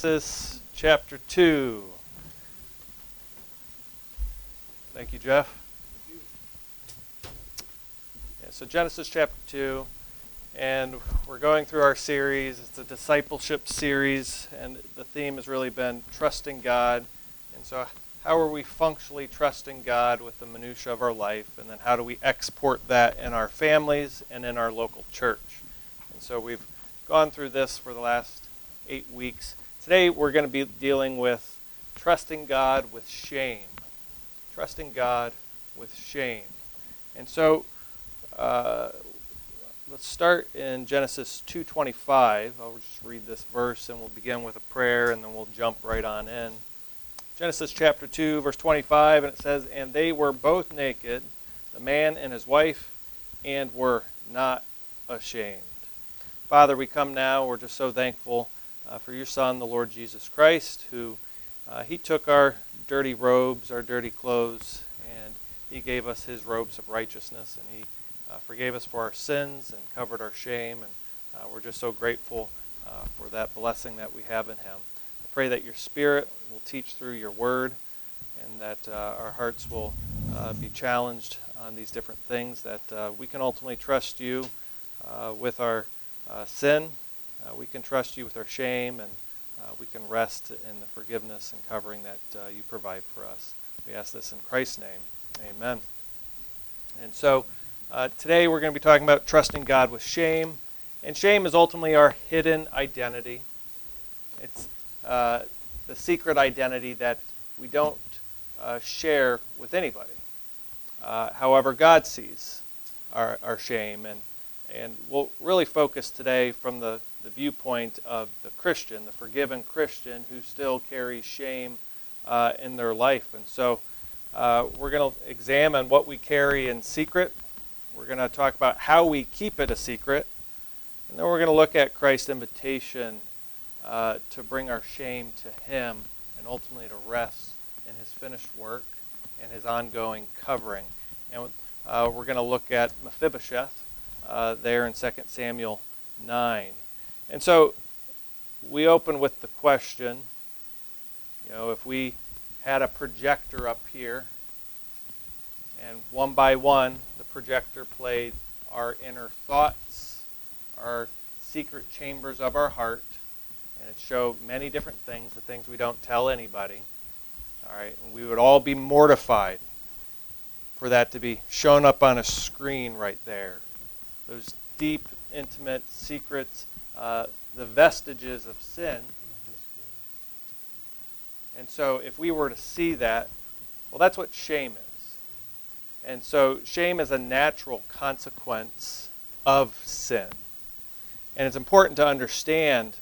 Genesis chapter 2. Thank you, Jeff. Yeah, so Genesis chapter 2, and we're going through our series. It's a discipleship series, and the theme has really been trusting God. And so how are we functionally trusting God with the minutia of our life, and then how do we export that in our families and in our local church? And so we've gone through this for the last 8 weeks. Today we're going to be dealing with trusting God with shame. Trusting God with shame. And so let's start in Genesis 2:25. I'll just read this verse and we'll begin with a prayer and then we'll jump right on in. Genesis chapter 2, verse 25, and it says, "And they were both naked, the man and his wife, and were not ashamed." Father, we come now. We're just so thankful for your Son, the Lord Jesus Christ, who he took our dirty robes, our dirty clothes, and he gave us his robes of righteousness, and he forgave us for our sins and covered our shame, and we're just so grateful for that blessing that we have in him. I pray that your Spirit will teach through your word, and that our hearts will be challenged on these different things, that we can ultimately trust you with our sin. We can trust you with our shame, and we can rest in the forgiveness and covering that you provide for us. We ask this in Christ's name. Amen. And so today we're going to be talking about trusting God with shame. And shame is ultimately our hidden identity. It's the secret identity that we don't share with anybody. However, God sees our shame, and we'll really focus today from the viewpoint of the Christian, the forgiven Christian who still carries shame in their life. And so we're going to examine what we carry in secret. We're going to talk about how we keep it a secret. And then we're going to look at Christ's invitation to bring our shame to him and ultimately to rest in his finished work and his ongoing covering. And we're going to look at Mephibosheth there in 2 Samuel 9. And so we open with the question, if we had a projector up here, and one by one the projector played our inner thoughts, our secret chambers of our heart, and it showed many different things, the things we don't tell anybody. All right, and we would all be mortified for that to be shown up on a screen right there. Those deep, intimate secrets, the vestiges of sin. And so if we were to see that, well, that's what shame is. And so shame is a natural consequence of sin. And it's important to understand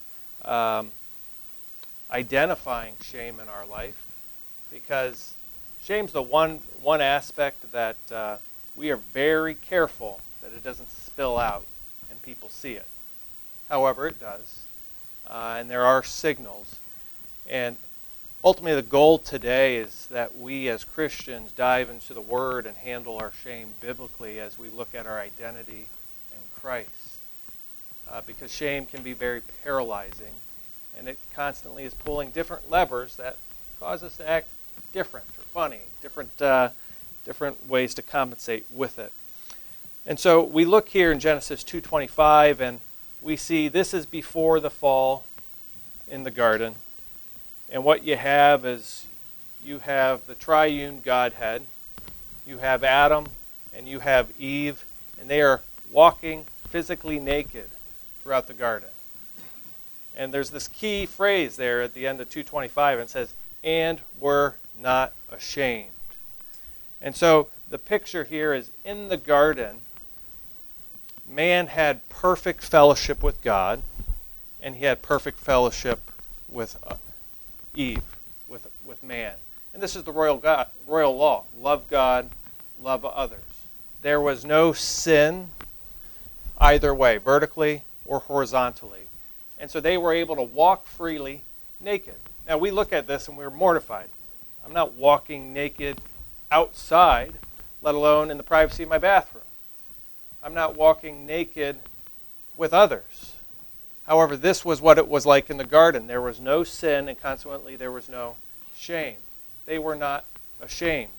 identifying shame in our life, because shame's the one aspect that we are very careful that it doesn't spill out and people see it. However, it does. And there are signals. And ultimately the goal today is that we as Christians dive into the Word and handle our shame biblically as we look at our identity in Christ. Because shame can be very paralyzing, and it constantly is pulling different levers that cause us to act different or funny, different ways to compensate with it. And so we look here in Genesis 2:25, and we see this is before the fall in the garden. And what you have is you have the triune Godhead. You have Adam and you have Eve, and they are walking physically naked throughout the garden. And there's this key phrase there at the end of 2:25, and it says, "And were not ashamed." And so the picture here is in the garden, man had perfect fellowship with God, and he had perfect fellowship with Eve, with man. And this is the royal law. Love God, love others. There was no sin either way, vertically or horizontally. And so they were able to walk freely naked. Now we look at this and we're mortified. I'm not walking naked outside, let alone in the privacy of my bathroom. I'm not walking naked with others. However, this was what it was like in the garden. There was no sin, and consequently there was no shame. They were not ashamed.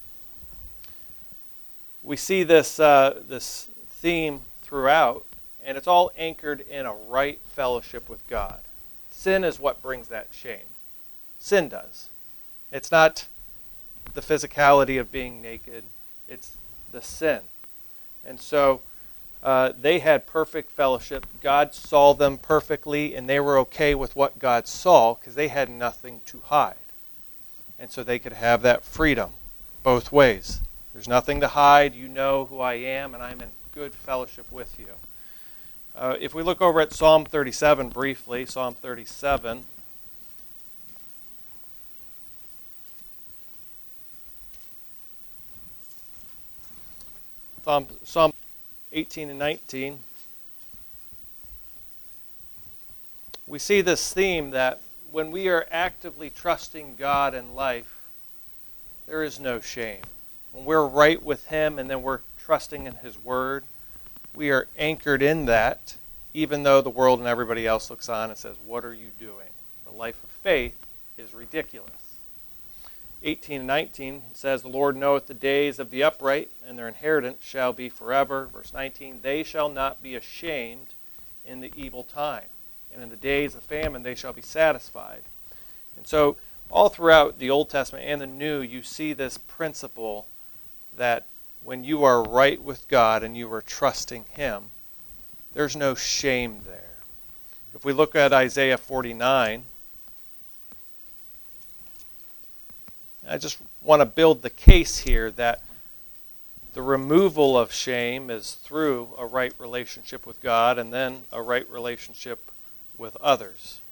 We see this theme throughout, and it's all anchored in a right fellowship with God. Sin is what brings that shame. Sin does. It's not the physicality of being naked. It's the sin. And so they had perfect fellowship. God saw them perfectly, and they were okay with what God saw because they had nothing to hide. And so they could have that freedom both ways. There's nothing to hide. You know who I am, and I'm in good fellowship with you. If we look over at Psalm 37 briefly, Psalm 37. Psalm 18 and 19. We see this theme that when we are actively trusting God in life, there is no shame. When we're right with Him and then we're trusting in His Word, we are anchored in that, even though the world and everybody else looks on and says, "What are you doing?" The life of faith is ridiculous. 18 and 19 says, "The Lord knoweth the days of the upright, and their inheritance shall be forever." Verse 19, "They shall not be ashamed in the evil time, and in the days of famine they shall be satisfied." And so all throughout the Old Testament and the New, you see this principle that when you are right with God and you are trusting Him, there's no shame there. If we look at Isaiah 49, I just want to build the case here that the removal of shame is through a right relationship with God and then a right relationship with others.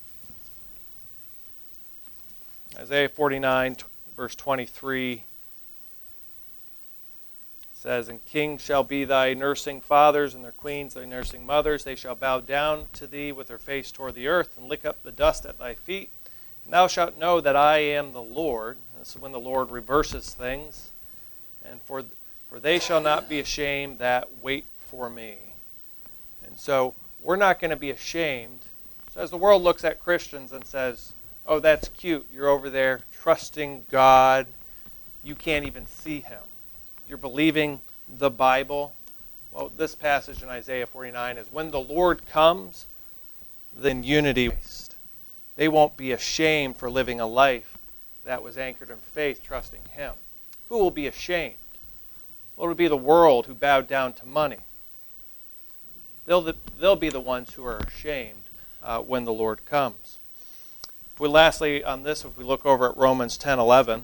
Isaiah 49, verse 23 says, "And kings shall be thy nursing fathers, and their queens thy nursing mothers. They shall bow down to thee with their face toward the earth, and lick up the dust at thy feet. And thou shalt know that I am the Lord." This is when the Lord reverses things. "And for they shall not be ashamed that wait for me." And so we're not going to be ashamed. So as the world looks at Christians and says, "Oh, that's cute. You're over there trusting God. You can't even see Him. You're believing the Bible." Well, this passage in Isaiah 49 is when the Lord comes, then unity. They won't be ashamed for living a life that was anchored in faith, trusting Him. Who will be ashamed? Well, it will be the world who bowed down to money. They'll be the ones who are ashamed when the Lord comes. Lastly, on this, if we look over at Romans 10:11,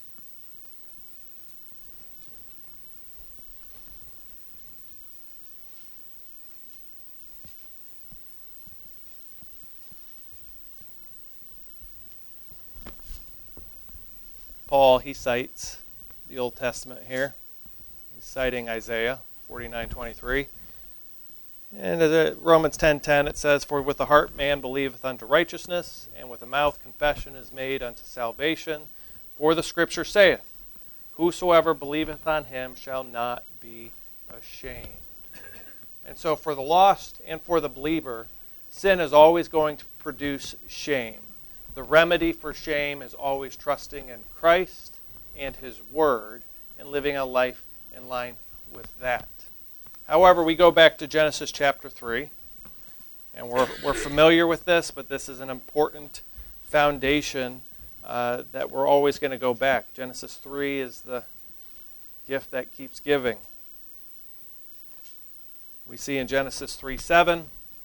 Paul, he cites the Old Testament here. He's citing Isaiah 49:23. And Romans 10:10, it says, "For with the heart man believeth unto righteousness, and with the mouth confession is made unto salvation. For the Scripture saith, Whosoever believeth on Him shall not be ashamed." And so for the lost and for the believer, sin is always going to produce shame. The remedy for shame is always trusting in Christ and His Word and living a life in line with that. However, we go back to Genesis chapter 3, and we're familiar with this, but this is an important foundation that we're always going to go back. Genesis 3 is the gift that keeps giving. We see in Genesis 3:7,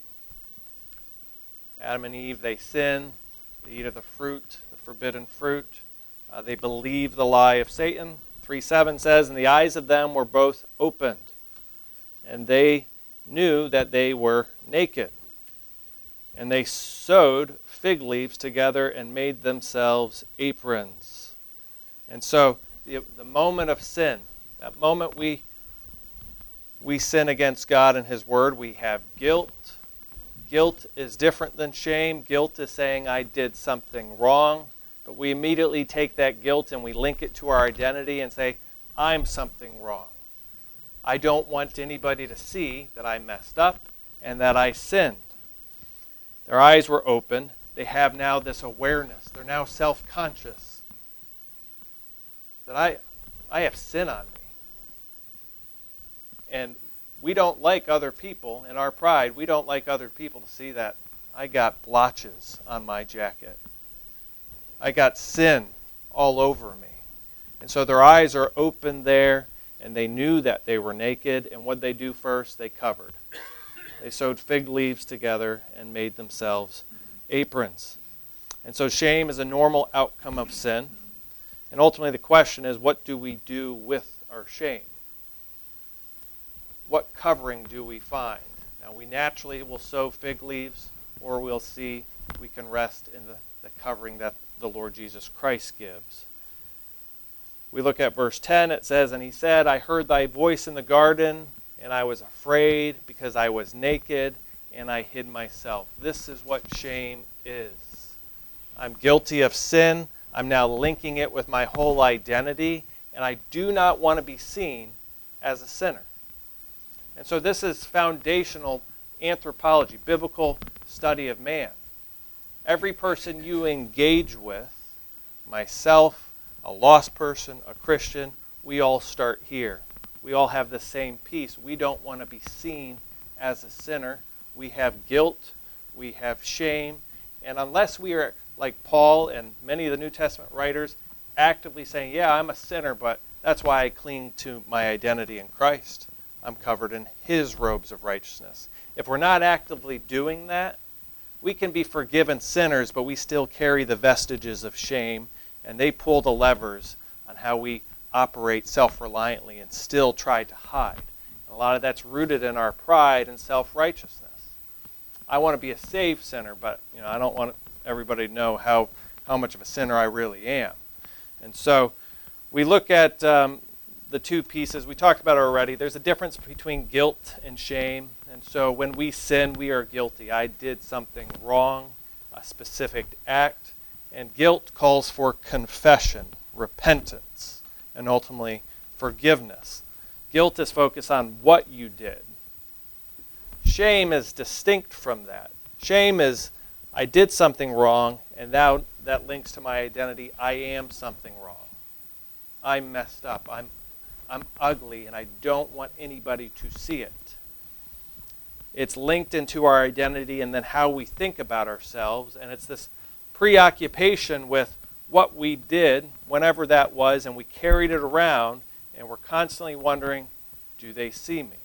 Adam and Eve, they sin, they eat of the fruit, the forbidden fruit. They believe the lie of Satan. 3:7 says, "And the eyes of them were both opened, and they knew that they were naked. And they sewed fig leaves together and made themselves aprons." And so the moment of sin, that moment we sin against God and His Word, we have guilt. Guilt is different than shame. Guilt is saying I did something wrong. But we immediately take that guilt and we link it to our identity and say, I'm something wrong. I don't want anybody to see that I messed up and that I sinned. Their eyes were opened. They have now this awareness. They're now self-conscious that I have sin on me. And we don't like other people, in our pride, we don't like other people to see that I got blotches on my jacket. I got sin all over me. And so their eyes are open there, and they knew that they were naked. And what did they do first? They covered. They sewed fig leaves together and made themselves aprons. And so shame is a normal outcome of sin. And ultimately the question is, what do we do with our shame? What covering do we find? Now we naturally will sew fig leaves, or we'll see we can rest in the covering that the Lord Jesus Christ gives. We look at verse 10, it says, "And he said, I heard thy voice in the garden, and I was afraid because I was naked, and I hid myself." This is what shame is. I'm guilty of sin. I'm now linking it with my whole identity, and I do not want to be seen as a sinner. And so this is foundational anthropology, biblical study of man. Every person you engage with, myself, a lost person, a Christian, we all start here. We all have the same piece. We don't want to be seen as a sinner. We have guilt. We have shame. And unless we are like Paul and many of the New Testament writers actively saying, yeah, I'm a sinner, but that's why I cling to my identity in Christ. I'm covered in his robes of righteousness. If we're not actively doing that, we can be forgiven sinners, but we still carry the vestiges of shame, and they pull the levers on how we operate self-reliantly and still try to hide. And a lot of that's rooted in our pride and self-righteousness. I want to be a saved sinner, but I don't want everybody to know how much of a sinner I really am. And so we look at the two pieces. We talked about it already. There's a difference between guilt and shame. And so when we sin, we are guilty. I did something wrong, a specific act. And guilt calls for confession, repentance, and ultimately forgiveness. Guilt is focused on what you did. Shame is distinct from that. Shame is, I did something wrong, and now that links to my identity. I am something wrong. I messed up. I'm ugly, and I don't want anybody to see it. It's linked into our identity and then how we think about ourselves, and it's this preoccupation with what we did, whenever that was, and we carried it around, and we're constantly wondering, do they see me?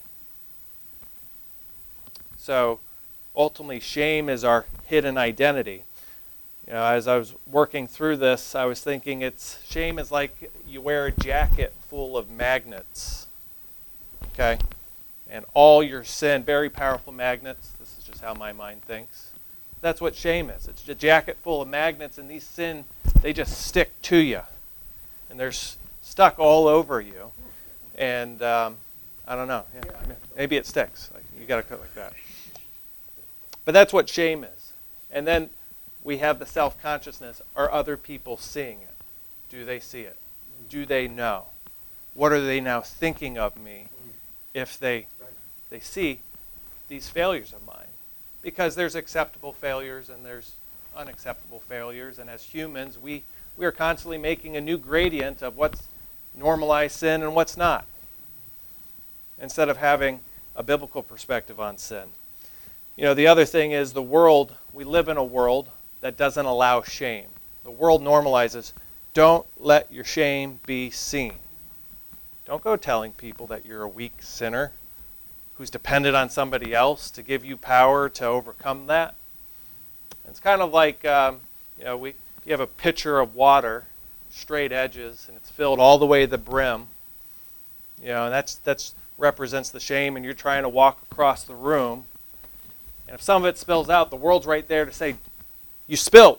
So ultimately, shame is our hidden identity. As I was working through this, I was thinking shame is like you wear a jacket full of magnets, okay? And all your sin, very powerful magnets. This is just how my mind thinks. That's what shame is. It's a jacket full of magnets, and these sin, they just stick to you. And they're stuck all over you. And I don't know. Yeah, maybe it sticks. You got to cut like that. But that's what shame is. And then we have the self-consciousness. Are other people seeing it? Do they see it? Do they know? What are they now thinking of me if they see these failures of mine? Because there's acceptable failures and there's unacceptable failures. And as humans, we are constantly making a new gradient of what's normalized sin and what's not, instead of having a biblical perspective on sin. The other thing is we live in a world that doesn't allow shame. The world normalizes, don't let your shame be seen. Don't go telling people that you're a weak sinner who's dependent on somebody else to give you power to overcome that. It's kind of like, you have a pitcher of water, straight edges, and it's filled all the way to the brim. And that's represents the shame, and you're trying to walk across the room. And if some of it spills out, the world's right there to say, you spilt.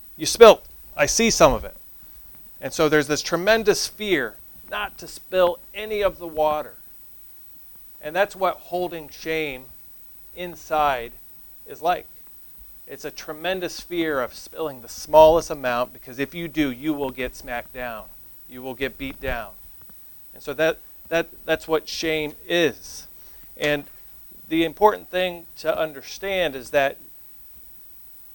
I see some of it. And so there's this tremendous fear not to spill any of the water. And that's what holding shame inside is like. It's a tremendous fear of spilling the smallest amount, because if you do, you will get smacked down. You will get beat down. And so that's what shame is. And the important thing to understand is that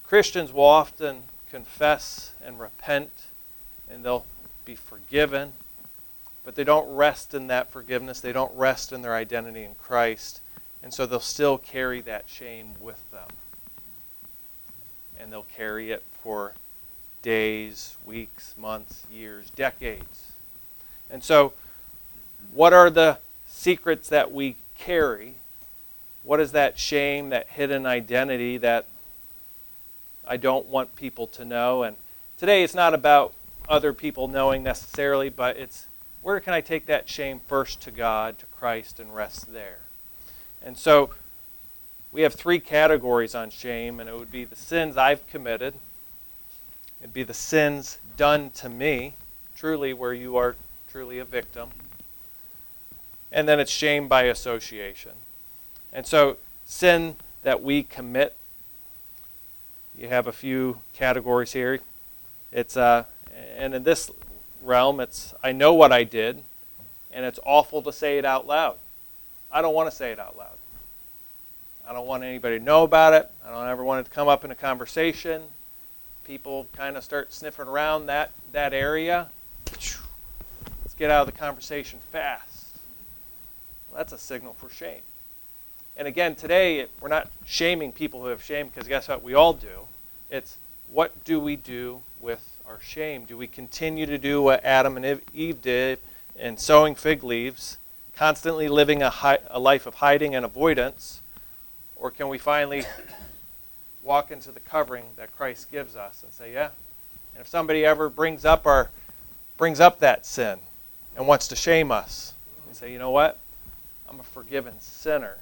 Christians will often confess and repent, and they'll be forgiven, but they don't rest in that forgiveness. They don't rest in their identity in Christ, and so they'll still carry that shame with them. And they'll carry it for days, weeks, months, years, decades. And so, what are the secrets that we carry? What is that shame, that hidden identity that I don't want people to know? And today it's not about other people knowing necessarily, but it's where can I take that shame first to God, to Christ, and rest there? And so we have 3 categories on shame, and it would be the sins I've committed. It'd be the sins done to me, truly where you are truly a victim. And then it's shame by association. And so sin that we commit, you have a few categories here. It's and in this realm, it's I know what I did, and it's awful to say it out loud. I don't want to say it out loud. I don't want anybody to know about it. I don't ever want it to come up in a conversation. People kind of start sniffing around that area. Let's get out of the conversation fast. Well, that's a signal for shame. And again, today, we're not shaming people who have shame, because guess what? We all do. It's what do we do with our shame? Do we continue to do what Adam and Eve did in sowing fig leaves, constantly living a life of hiding and avoidance? Or can we finally walk into the covering that Christ gives us and say, yeah. And if somebody ever brings up that sin and wants to shame us, and say, you know what? I'm a forgiven sinner.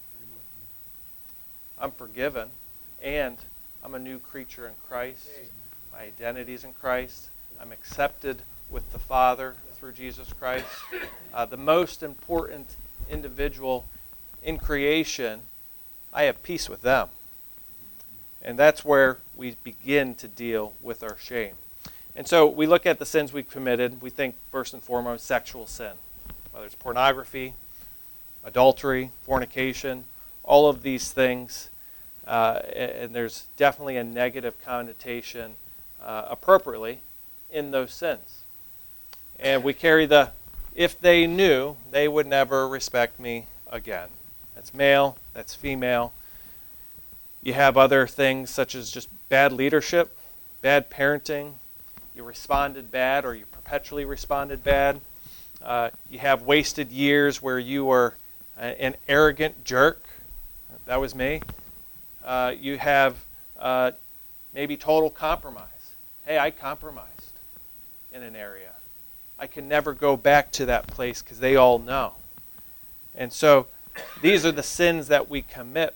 I'm forgiven, and I'm a new creature in Christ. My identity is in Christ. I'm accepted with the Father through Jesus Christ. The most important individual in creation, I have peace with them. And that's where we begin to deal with our shame. And so we look at the sins we've committed. We think first and foremost sexual sin, whether it's pornography, adultery, fornication, all of these things. And there's definitely a negative connotation appropriately in those sins. And we carry if they knew, they would never respect me again. That's male, that's female. You have other things such as just bad leadership, bad parenting. You responded bad, or you perpetually responded bad. You have wasted years where you were an arrogant jerk. That was me. You have maybe total compromise. Hey, I compromised in an area. I can never go back to that place because they all know. And so these are the sins that we commit.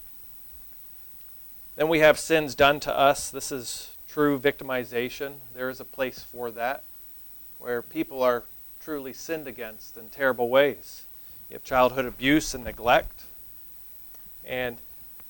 Then we have sins done to us. This is true victimization. There is a place for that, where people are truly sinned against in terrible ways. You have childhood abuse and neglect. And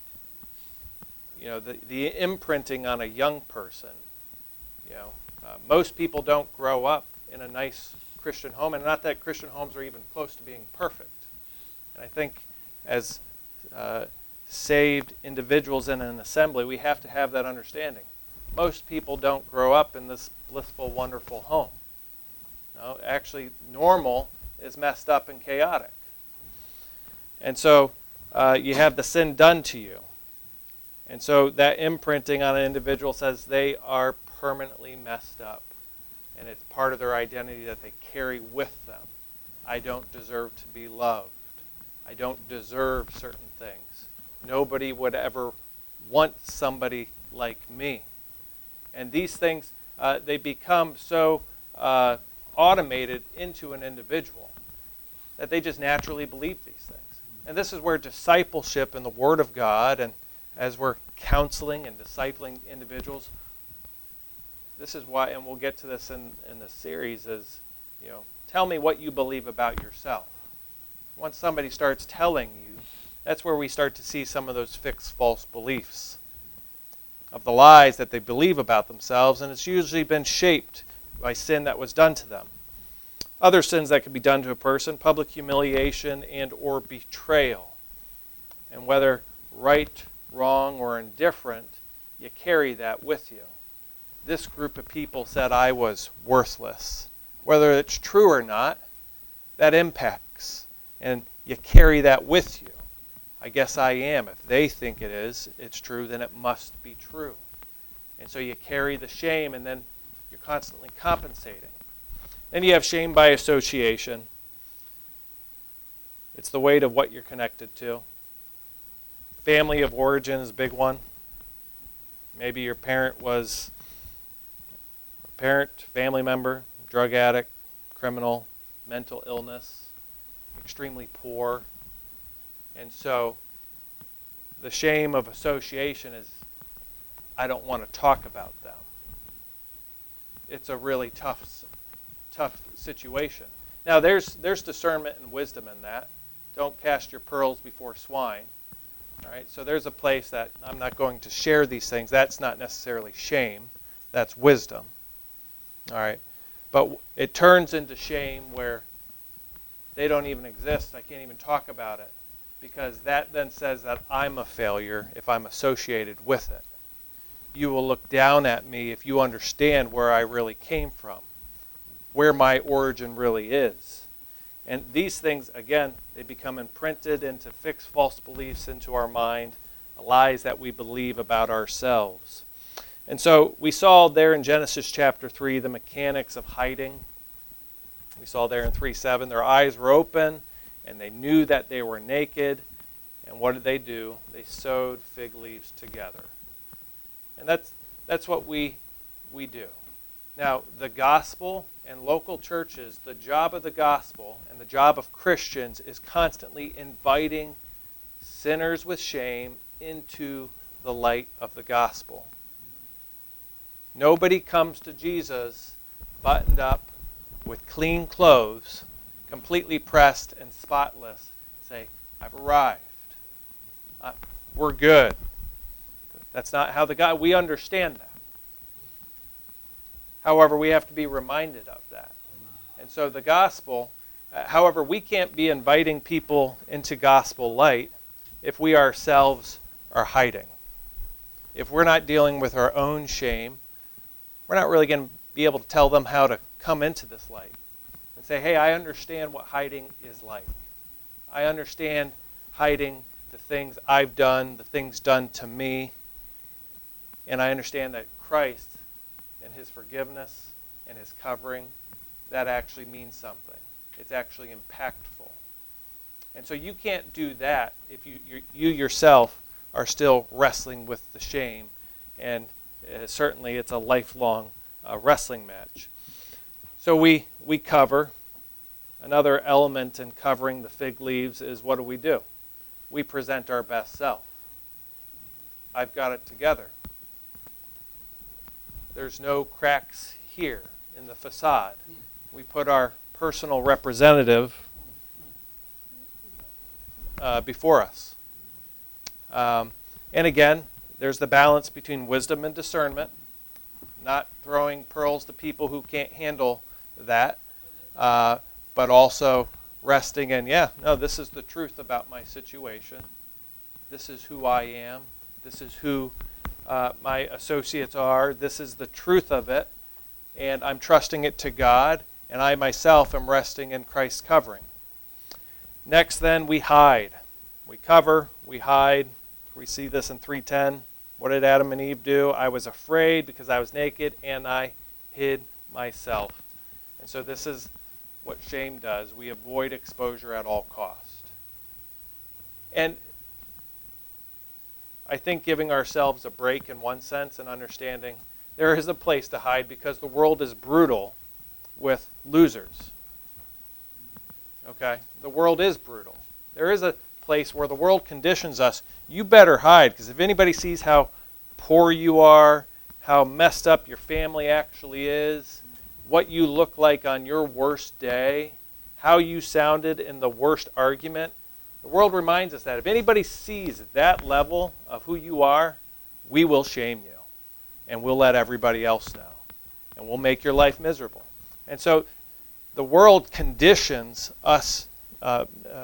the imprinting on a young person. Most people don't grow up in a nice Christian home, and not that Christian homes are even close to being perfect. And I think as saved individuals in an assembly, we have to have that understanding. Most people don't grow up in this blissful, wonderful home. No, actually, normal is messed up and chaotic. And so you have the sin done to you. And so that imprinting on an individual says they are permanently messed up. And it's part of their identity that they carry with them. I don't deserve to be loved. I don't deserve certain things. Nobody would ever want somebody like me. And these things, they become so automated into an individual that they just naturally believe these things. And this is where discipleship and the Word of God, and as we're counseling and discipling individuals, this is why, and we'll get to this in the series, is, tell me what you believe about yourself. Once somebody starts telling you, that's where we start to see some of those fixed false beliefs of the lies that they believe about themselves, and it's usually been shaped by sin that was done to them. Other sins that can be done to a person: public humiliation and or betrayal. And whether right, wrong, or indifferent, you carry that with you. This group of people said I was worthless. Whether it's true or not, that impacts. And you carry that with you. I guess I am. If they think it's true, then it must be true. And so you carry the shame, and then you're constantly compensating. Then you have shame by association. It's the weight of what you're connected to. Family of origin is a big one. Maybe your parent was a family member, drug addict, criminal, mental illness, extremely poor. And so the shame of association is, I don't want to talk about them. It's a really tough situation. Now there's discernment and wisdom in that. Don't cast your pearls before swine. All right, so there's a place that I'm not going to share these things. That's not necessarily shame. That's wisdom. All right, but it turns into shame where they don't even exist. I can't even talk about it because that then says that I'm a failure if I'm associated with it. You will look down at me if you understand where I really came from, where my origin really is. And these things, again, they become imprinted into fixed false beliefs into our mind, lies that we believe about ourselves. And so we saw there in Genesis chapter 3 the mechanics of hiding. We saw there in 3:7 their eyes were open and they knew that they were naked. And what did they do? They sewed fig leaves together. And that's what we do. Now, the gospel and local churches, the job of the gospel and the job of Christians is constantly inviting sinners with shame into the light of the gospel. Nobody comes to Jesus buttoned up with clean clothes, completely pressed and spotless, and say, I've arrived. We're good. That's not how we understand that. However, we have to be reminded of that. And so the gospel, however, we can't be inviting people into gospel light if we ourselves are hiding. If we're not dealing with our own shame, we're not really going to be able to tell them how to come into this light and say, hey, I understand what hiding is like. I understand hiding the things I've done, the things done to me, and I understand that Christ and his forgiveness and his covering, that actually means something. It's actually impactful. And so you can't do that if you yourself are still wrestling with the shame. And certainly it's a lifelong wrestling match. So we cover. Another element in covering the fig leaves is what do? We present our best self. I've got it together. There's no cracks here in the facade. We put our personal representative before us. And again, there's the balance between wisdom and discernment, not throwing pearls to people who can't handle that, but also resting in, this is the truth about my situation. This is who I am. This is who my associates are. This is the truth of it, and I'm trusting it to God, and I myself am resting in Christ's covering. Next, then, we hide. We cover, we hide. We see this in 3:10. What did Adam and Eve do? I was afraid because I was naked, and I hid myself. And so this is what shame does. We avoid exposure at all cost. And I think giving ourselves a break in one sense and understanding there is a place to hide because the world is brutal with losers. Okay? The world is brutal. There is a place where the world conditions us. You better hide because if anybody sees how poor you are, how messed up your family actually is, what you look like on your worst day, how you sounded in the worst argument, the world reminds us that if anybody sees that level of who you are, we will shame you. And we'll let everybody else know. And we'll make your life miserable. And so the world conditions us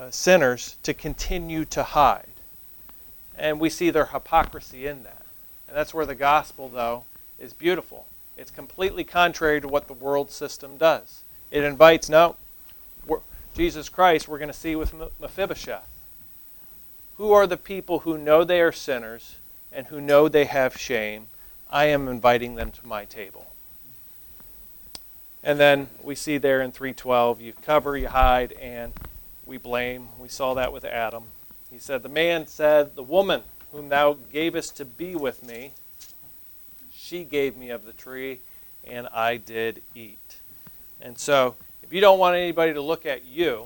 sinners to continue to hide. And we see their hypocrisy in that. And that's where the gospel, though, is beautiful. It's completely contrary to what the world system does. It invites, no, Jesus Christ, we're going to see with Mephibosheth. Who are the people who know they are sinners and who know they have shame? I am inviting them to my table. And then we see there in 3:12, you cover, you hide, and we blame. We saw that with Adam. He said, the man said, the woman whom thou gavest to be with me, she gave me of the tree, and I did eat. And so, if you don't want anybody to look at you,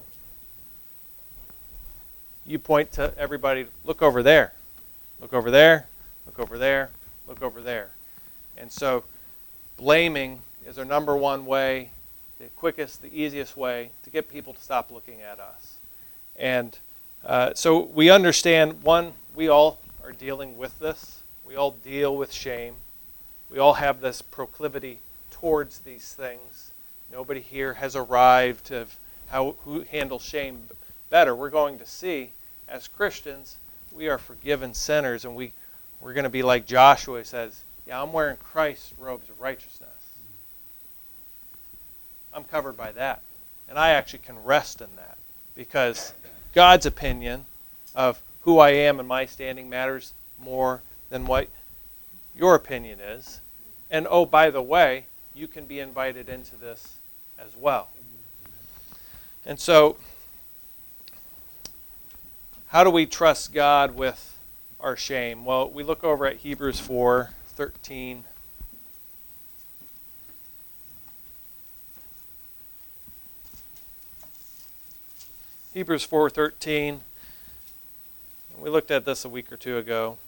you point to everybody, look over there, look over there, look over there, look over there. And so, blaming is our number one way, the quickest, the easiest way to get people to stop looking at us. And so we understand, one, we all are dealing with this. We all deal with shame. We all have this proclivity towards these things. Nobody here has arrived of who handles shame better. We're going to see, as Christians, we are forgiven sinners, and we're going to be like Joshua, who says, yeah, I'm wearing Christ's robes of righteousness. I'm covered by that. And I actually can rest in that, because God's opinion of who I am and my standing matters more than what your opinion is. And oh, by the way, you can be invited into this as well. And so, how do we trust God with our shame? Well, we look over at Hebrews 4:13. Hebrews 4:13. We looked at this a week or two ago.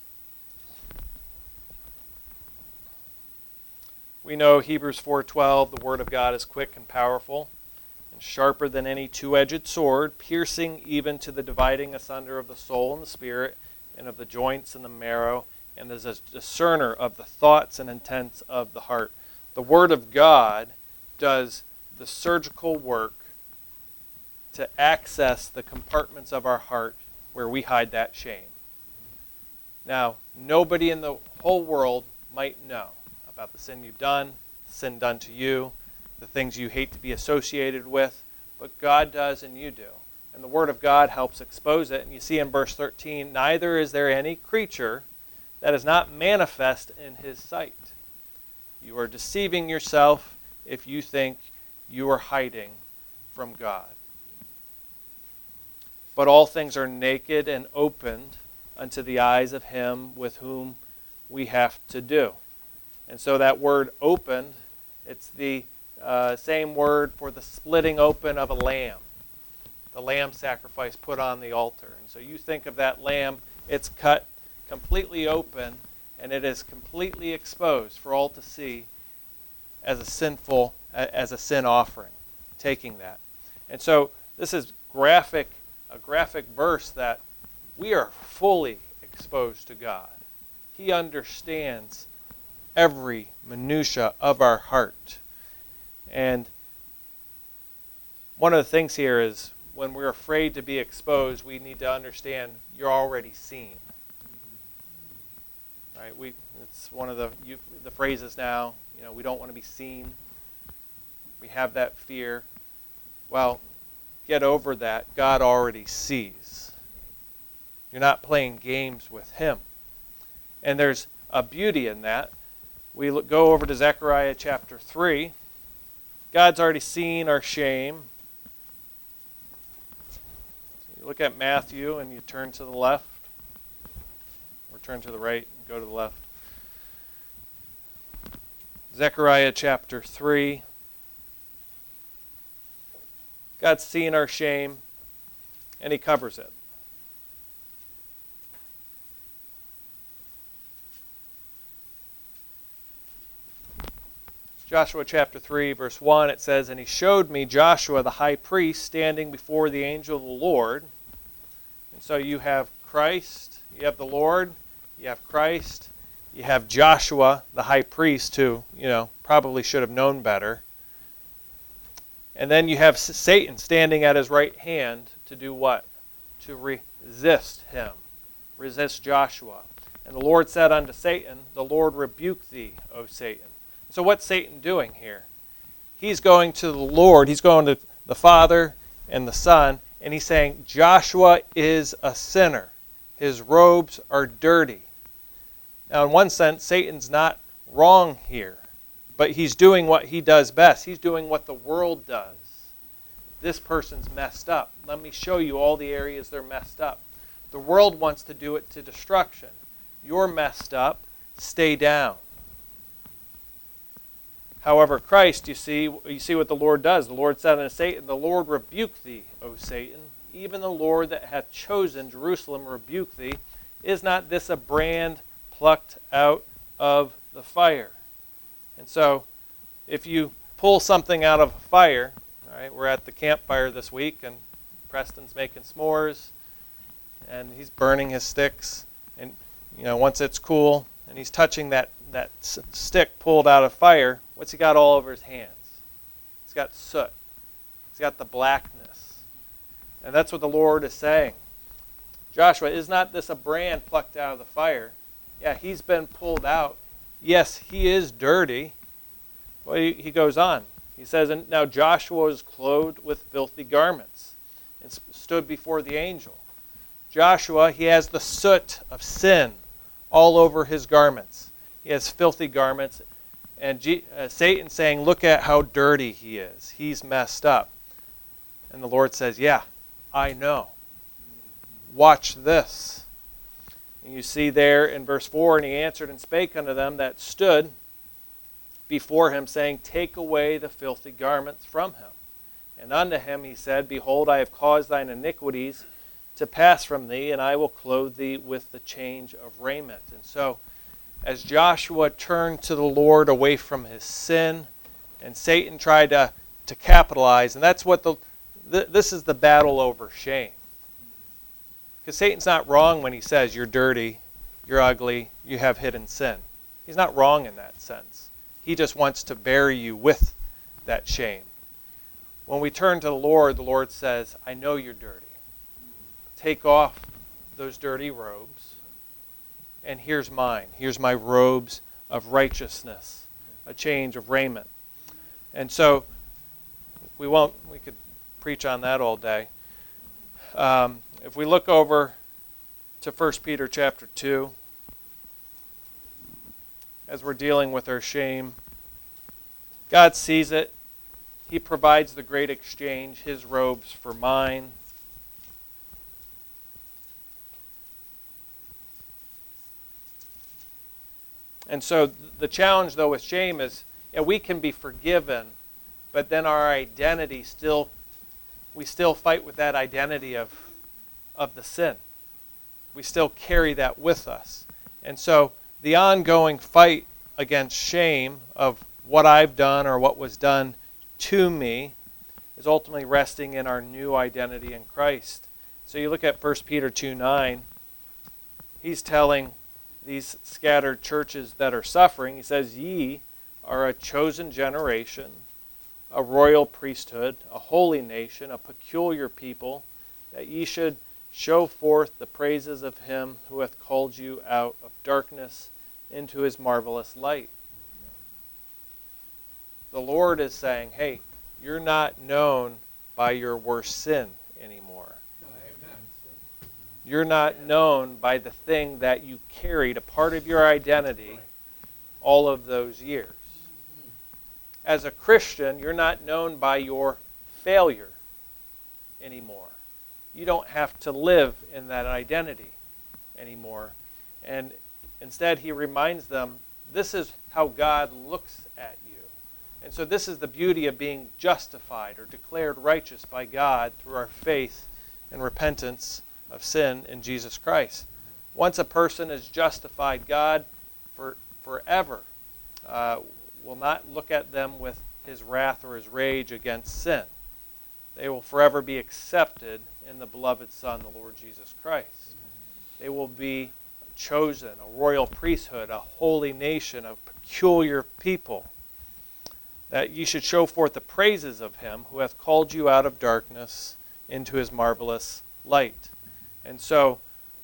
We know Hebrews 4:12, the Word of God is quick and powerful and sharper than any two-edged sword, piercing even to the dividing asunder of the soul and the spirit and of the joints and the marrow, and is a discerner of the thoughts and intents of the heart. The Word of God does the surgical work to access the compartments of our heart where we hide that shame. Now, nobody in the whole world might know about the sin you've done, the sin done to you, the things you hate to be associated with, but God does and you do. And the Word of God helps expose it. And you see in verse 13, neither is there any creature that is not manifest in His sight. You are deceiving yourself if you think you are hiding from God. But all things are naked and opened unto the eyes of Him with whom we have to do. And so that word opened, it's the same word for the splitting open of a lamb. The lamb sacrifice put on the altar. And so you think of that lamb, it's cut completely open, and it is completely exposed for all to see as a sin offering, taking that. And so this is a graphic verse that we are fully exposed to God. He understands every minutia of our heart. And one of the things here is when we're afraid to be exposed, we need to understand you're already seen. Right? It's one of the phrases now, we don't want to be seen. We have that fear. Well, get over that. God already sees. You're not playing games with Him. And there's a beauty in that. We go over to Zechariah chapter 3. God's already seen our shame. You look at Matthew and you turn to the left, or turn to the right and go to the left. Zechariah chapter 3. God's seen our shame, and He covers it. Joshua chapter 3, verse 1, it says, and He showed me Joshua the high priest standing before the angel of the Lord. And so you have Christ, you have the Lord, you have Christ, you have Joshua the high priest who, probably should have known better. And then you have Satan standing at his right hand to do what? To resist him, resist Joshua. And the Lord said unto Satan, the Lord rebuke thee, O Satan. So what's Satan doing here? He's going to the Lord. He's going to the Father and the Son, and he's saying, Joshua is a sinner. His robes are dirty. Now, in one sense, Satan's not wrong here, but he's doing what he does best. He's doing what the world does. This person's messed up. Let me show you all the areas they're messed up. The world wants to do it to destruction. You're messed up. Stay down. However, Christ, you see what the Lord does. The Lord said unto Satan, the Lord rebuke thee, O Satan. Even the Lord that hath chosen Jerusalem rebuke thee. Is not this a brand plucked out of the fire? And so, if you pull something out of a fire, all right, we're at the campfire this week, and Preston's making s'mores, and he's burning his sticks, and once it's cool, and he's touching that stick pulled out of fire, what's he got all over his hands? He's got soot. He's got the blackness. And that's what the Lord is saying. Joshua, is not this a brand plucked out of the fire? Yeah, he's been pulled out. Yes, he is dirty. Well, he goes on. He says, and now Joshua was clothed with filthy garments and stood before the angel. Joshua, he has the soot of sin all over his garments. He has filthy garments. And Satan saying, look at how dirty he is. He's messed up. And the Lord says, yeah, I know. Watch this. And you see there in verse 4, and he answered and spake unto them that stood before him, saying, take away the filthy garments from him. And unto him he said, behold, I have caused thine iniquities to pass from thee, and I will clothe thee with the change of raiment. And so, as Joshua turned to the Lord away from his sin, and Satan tried to capitalize, and that's what this is the battle over shame. Because Satan's not wrong when he says you're dirty, you're ugly, you have hidden sin. He's not wrong in that sense. He just wants to bury you with that shame. When we turn to the Lord says, I know you're dirty. Take off those dirty robes, and here's mine. Here's my robes of righteousness, a change of raiment. And so we could preach on that all day. If we look over to 1 Peter chapter 2, as we're dealing with our shame, God sees it. He provides the great exchange, his robes for mine. And so the challenge, though, with shame is, we can be forgiven, but then our identity we still fight with that identity of the sin. We still carry that with us. And so the ongoing fight against shame of what I've done or what was done to me is ultimately resting in our new identity in Christ. So you look at 1 Peter 2:9, he's telling these scattered churches that are suffering, he says, ye are a chosen generation, a royal priesthood, a holy nation, a peculiar people, that ye should show forth the praises of him who hath called you out of darkness into his marvelous light. The Lord is saying, hey, you're not known by your worst sin anymore. You're not known by the thing that you carried, a part of your identity, all of those years. As a Christian, you're not known by your failure anymore. You don't have to live in that identity anymore. And instead, he reminds them, this is how God looks at you. And so this is the beauty of being justified or declared righteous by God through our faith and repentance of sin in Jesus Christ. Once a person is justified, God forever will not look at them with his wrath or his rage against sin. They will forever be accepted in the beloved Son, the Lord Jesus Christ. They will be chosen, a royal priesthood, a holy nation, a peculiar people, that ye should show forth the praises of him who hath called you out of darkness into his marvelous light. And so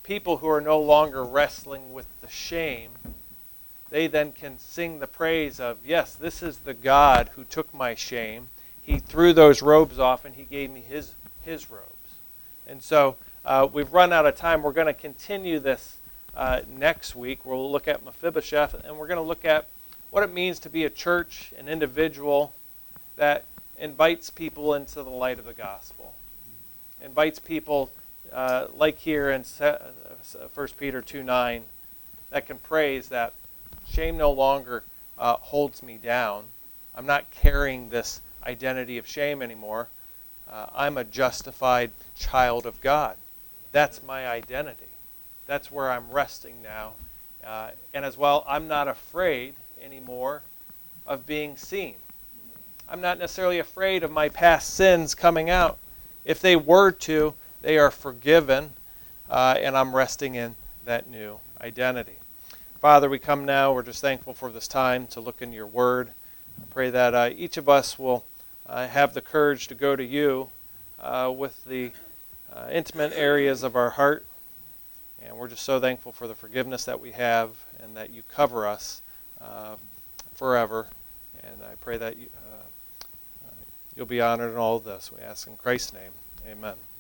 people who are no longer wrestling with the shame, they then can sing the praise of, yes, this is the God who took my shame. He threw those robes off and he gave me his robes. And so we've run out of time. We're going to continue this next week. We'll look at Mephibosheth, and we're going to look at what it means to be a church, an individual that invites people into the light of the gospel. Invites people, like here in 1 Peter 2:9, that can praise that shame no longer holds me down. I'm not carrying this identity of shame anymore. I'm a justified child of God. That's my identity. That's where I'm resting now. And as well, I'm not afraid anymore of being seen. I'm not necessarily afraid of my past sins coming out. If they were to, they are forgiven, and I'm resting in that new identity. Father, we come now. We're just thankful for this time to look in your word. I pray that each of us will have the courage to go to you with the intimate areas of our heart. And we're just so thankful for the forgiveness that we have and that you cover us forever. And I pray that you'll be honored in all of this. We ask in Christ's name. Amen.